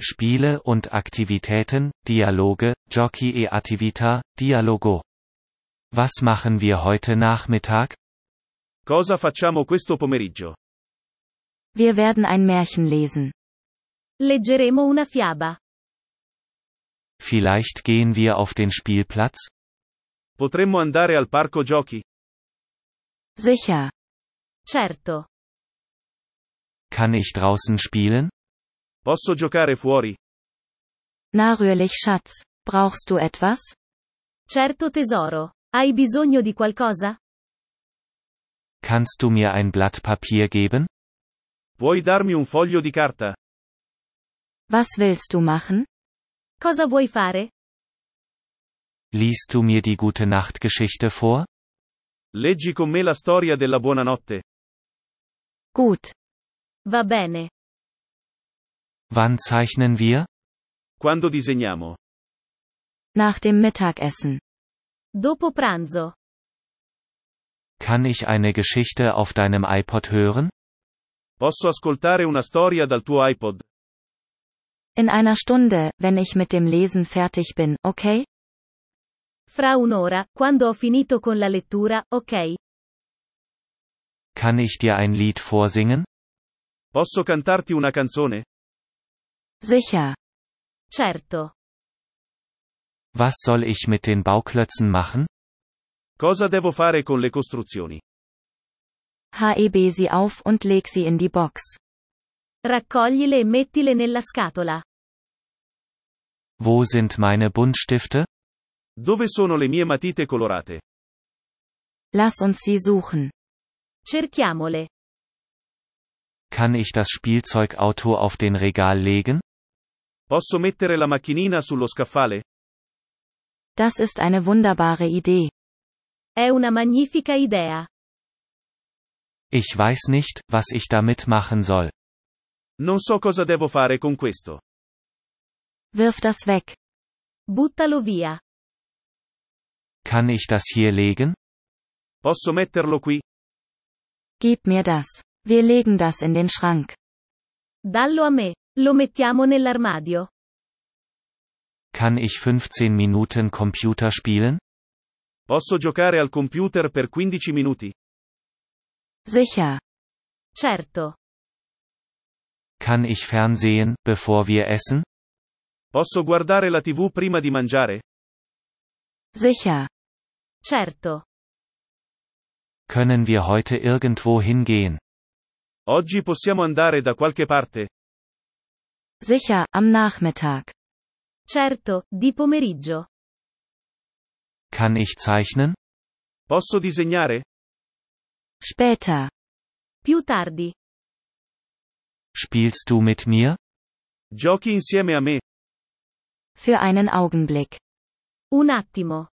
Spiele und Aktivitäten, Dialoge, Giochi e attività, dialogo. Was machen wir heute Nachmittag? Cosa facciamo questo pomeriggio? Wir werden ein Märchen lesen. Leggeremo una fiaba. Vielleicht gehen wir auf den Spielplatz? Potremmo andare al parco giochi? Sicher. Certo. Kann ich draußen spielen? Posso giocare fuori? Narröhrlich Schatz. Brauchst du etwas? Certo tesoro. Hai bisogno di qualcosa? Kannst du mir ein Blatt Papier geben? Puoi darmi un foglio di carta? Was willst du machen? Cosa vuoi fare? Liest du mir die Gute-Nacht-Geschichte vor? Leggi con me la storia della buonanotte. Gut. Va bene. Wann zeichnen wir? Quando disegniamo? Nach dem Mittagessen. Dopo pranzo. Kann ich eine Geschichte auf deinem iPod hören? Posso ascoltare una storia dal tuo iPod? In einer Stunde, wenn ich mit dem Lesen fertig bin, okay? Fra un'ora, quando ho finito con la lettura, ok? Kann ich dir ein Lied vorsingen? Posso cantarti una canzone? Sicher. Certo. Was soll ich mit den Bauklötzen machen? Cosa devo fare con le costruzioni? Heb sie auf und leg sie in die Box. Raccoglile e mettile nella scatola. Wo sind meine Buntstifte? Dove sono le mie matite colorate? Lass uns sie suchen. Cerchiamole. Kann ich das Spielzeugauto auf den Regal legen? Posso mettere la macchinina sullo scaffale? Das ist eine wunderbare Idee. È una magnifica idea. Ich weiß nicht, was ich damit machen soll. Non so cosa devo fare con questo. Wirf das weg. Buttalo via. Kann ich das hier legen? Posso metterlo qui? Gib mir das. Wir legen das in den Schrank. Dallo a me. Lo mettiamo nell'armadio. Kann ich 15 Minuten Computer spielen? Posso giocare al computer per 15 minuti? Sicher. Certo. Kann ich fernsehen, bevor wir essen? Posso guardare la TV prima di mangiare? Sicher. Certo. Können wir heute irgendwo hingehen? Oggi possiamo andare da qualche parte? Sicher, am Nachmittag. Certo, di pomeriggio. Kann ich zeichnen? Posso disegnare? Später. Più tardi. Spielst du mit mir? Giochi insieme a me? Für einen Augenblick. Un attimo.